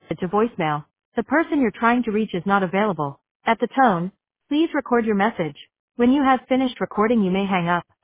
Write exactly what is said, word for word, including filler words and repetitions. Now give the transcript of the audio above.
to voicemail. The person you're trying to reach is not available. At the tone, please record your message. When you have finished recording, you may hang up.